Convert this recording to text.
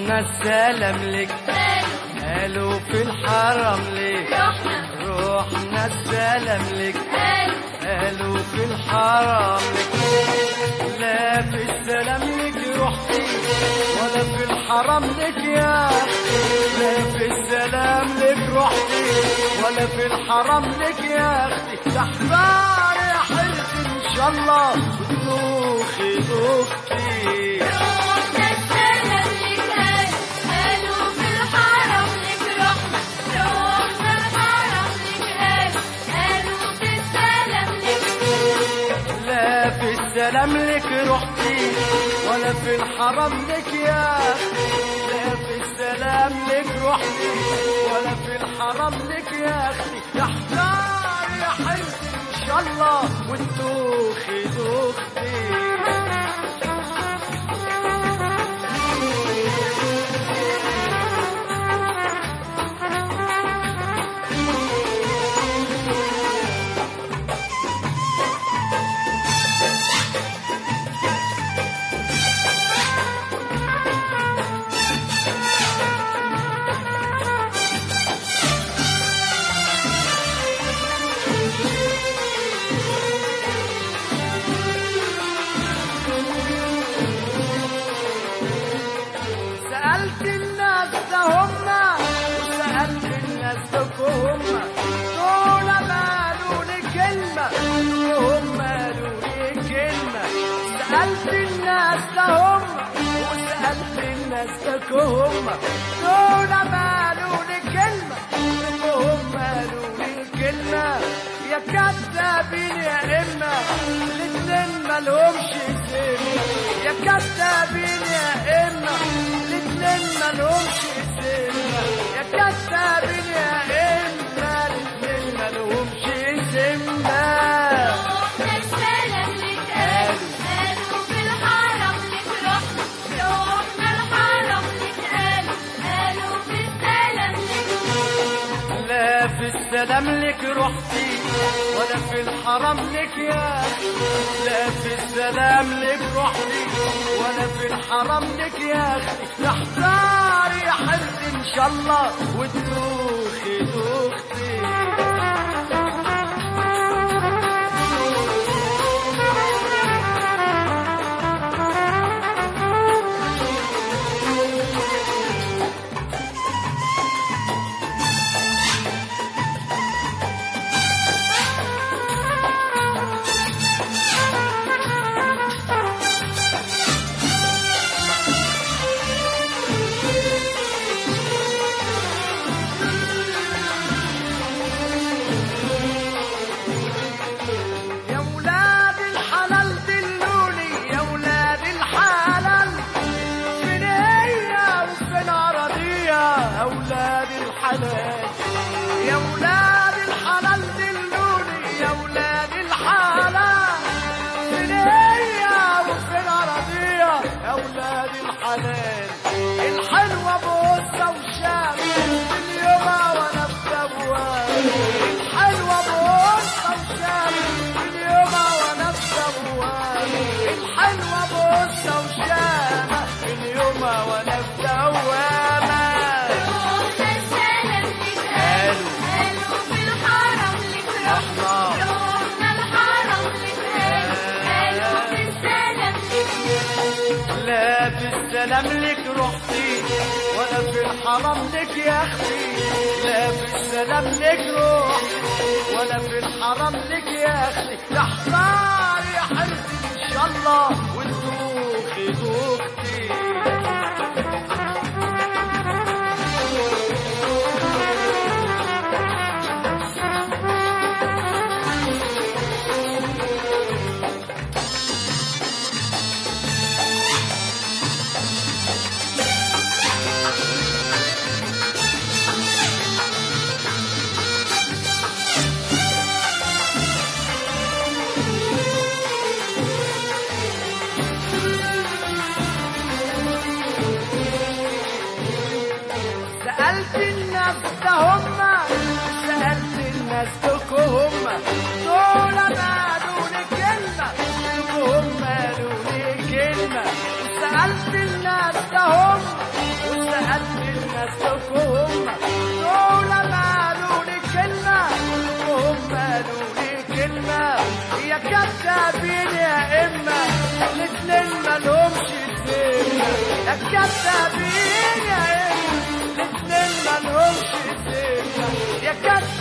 روحنا السلام لك، قالوا في الحرم لك، روحنا السلام لك، قالوا في الحرم لك. لا في السلام لك رحتي ولا في الحرم لك يا أختي، لا في السلام لك رحتي ولا في الحرم لك يا أختي. تحتار يا حرتي إن شاء الله وتدوخي دوختي. السلام لك رحتي ولا في الحرم لك يا أختي، لا في السلام لك رحتي ولا في الحرم لك يا أختي. تحتار يا حرتي إن شاء الله وتدوخي دوختي. سألت الناس ده هما وسألت الناس ده هما، دول قالوا لي كلمة وهم قالوا لي كلمة. سألت الناس ده هما وسألت الناس ده هما، دول قالوا لي كلمة وهم قالوا لي كلمة. يا كذابين يا إما الاتنين مالهمش سن، يا كذابين يا إما الاتنين مالهمش سن، يا كذابين يا إما الاتنين مالهمش سن. روحنا السلام لك قالوا في الحرم لك رحنا، روحنا الحرم لك قالوا في السلام لك. لا في السلام لك رحتي ولا في الحرم لك يا أختي، لا في السلام لك رحتي ولا في الحرم لك يا أختي. تحتار يا حرتي إن شاء الله وتدوخي دوختي. أولاد الحلال يا ولاد الحلال دلوني، يا ولاد الحلال فين هي وفين أراضيها. يا ولاد الحلال الحلوة بوسة وشام اليوم وأنا في دوام، الحلوة بوسة وشام اليوم وأنا في دوام، الحلوة بوسة وشام اليوم وأنا في دوام. لا في السلام لك رحتي ولا في الحرم لك يا أختي، لا في السلام لك رحتي ولا في الحرم لك يا أختي. تحتار يا حرتي إن شاء الله وتدوخي دوختي. كدابين يا إما الاتنين مالهمش سكة، يا كدابين يا إما الاتنين مالهمش سكة، يا كدابين